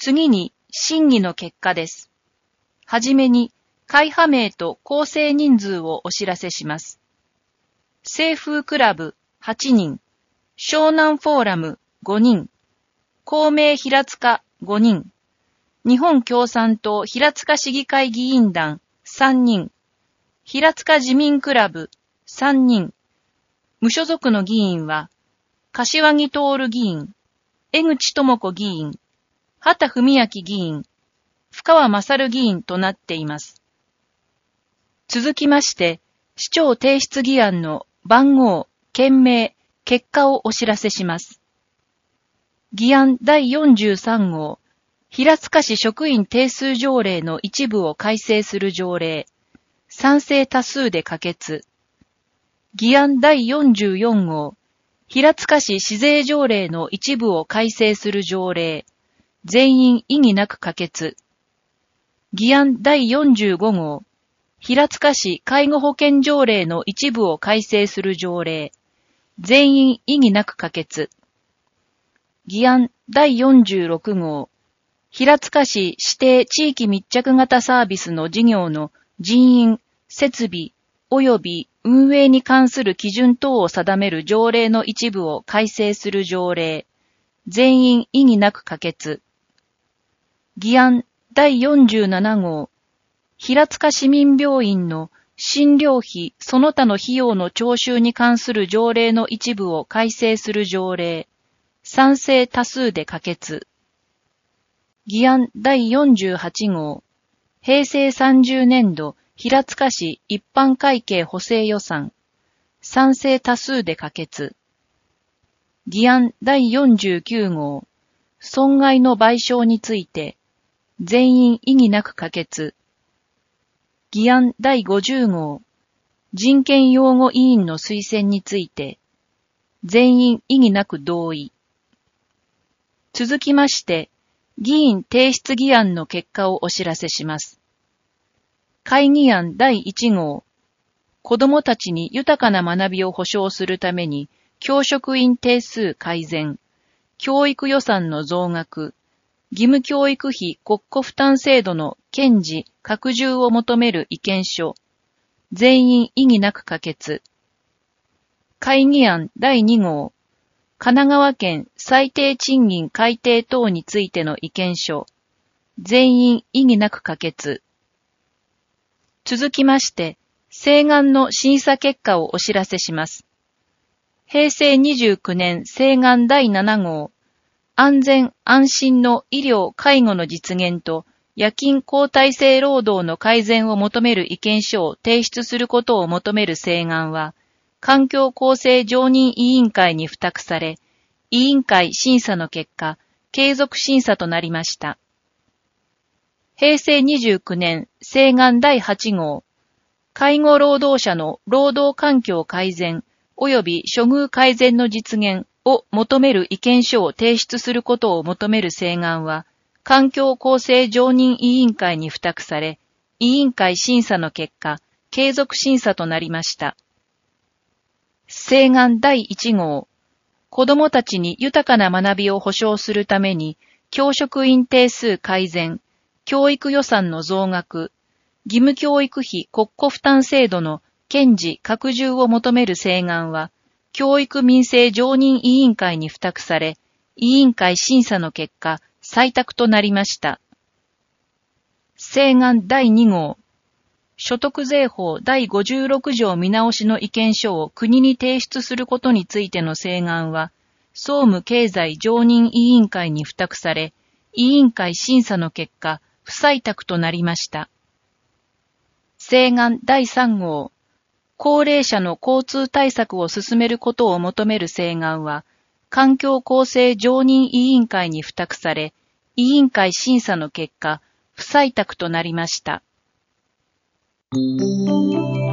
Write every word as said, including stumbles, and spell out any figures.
次に、審議の結果です。はじめに、会派名と構成人数をお知らせします。清風クラブはちにん、湘南フォーラムごにん、公明平塚ごにん、日本共産党平塚市議会議員団さんにん、平塚自民クラブさんにん、無所属の議員は、柏木徹議員、江口智子議員、畑文明議員、深川勝議員となっています。続きまして、市長提出議案の番号、件名、結果をお知らせします。議案だいよんじゅうさん号、平塚市職員定数条例の一部を改正する条例、賛成多数で可決。議案だいよんじゅうよん号、平塚市市税条例の一部を改正する条例、全員異議なく可決。議案だいよんじゅうご号、平塚市介護保険条例の一部を改正する条例、全員異議なく可決。議案だいよんじゅうろく号、平塚市指定地域密着型サービスの事業の人員、設備、及び運営に関する基準等を定める条例の一部を改正する条例、全員異議なく可決。議案だいよんじゅうなな号、平塚市民病院の診療費その他の費用の徴収に関する条例の一部を改正する条例、賛成多数で可決。議案だいよんじゅうはち号、平成さんじゅうねん度平塚市一般会計補正予算、賛成多数で可決。議案だいよんじゅうきゅう号、損害の賠償について、全員異議なく可決。議案だいごじゅう号、人権擁護委員の推薦について、全員異議なく同意。続きまして、議員提出議案の結果をお知らせします。会議案だいいち号、子どもたちに豊かな学びを保障するために、教職員定数改善、教育予算の増額、義務教育費国庫負担制度の堅持、拡充を求める意見書、全員異議なく可決。会議案だいに号、神奈川県最低賃金改定等についての意見書、全員異議なく可決。続きまして、請願の審査結果をお知らせします。平成にじゅうきゅうねん請願だいなな号、安全安心の医療介護の実現と夜勤交代制労働の改善を求める意見書を提出することを求める請願は、環境構成常任委員会に付託され、委員会審査の結果、継続審査となりました。平成にじゅうきゅうねん請願だいはち号、介護労働者の労働環境改善及び処遇改善の実現を求める意見書を提出することを求める請願は、環境構成常任委員会に付託され、委員会審査の結果、継続審査となりました。請願だいいち号、子どもたちに豊かな学びを保障するために、教職員定数改善、教育予算の増額、義務教育費国庫負担制度の堅持拡充を求める請願は、教育民生常任委員会に付託され、委員会審査の結果、採択となりました。請願だいに号、所得税法だいごじゅうろく条見直しの意見書を国に提出することについての請願は、総務経済常任委員会に付託され、委員会審査の結果、不採択となりました。請願だいさん号、高齢者の交通対策を進めることを求める請願は、環境構成常任委員会に付託され、委員会審査の結果、不採択となりました。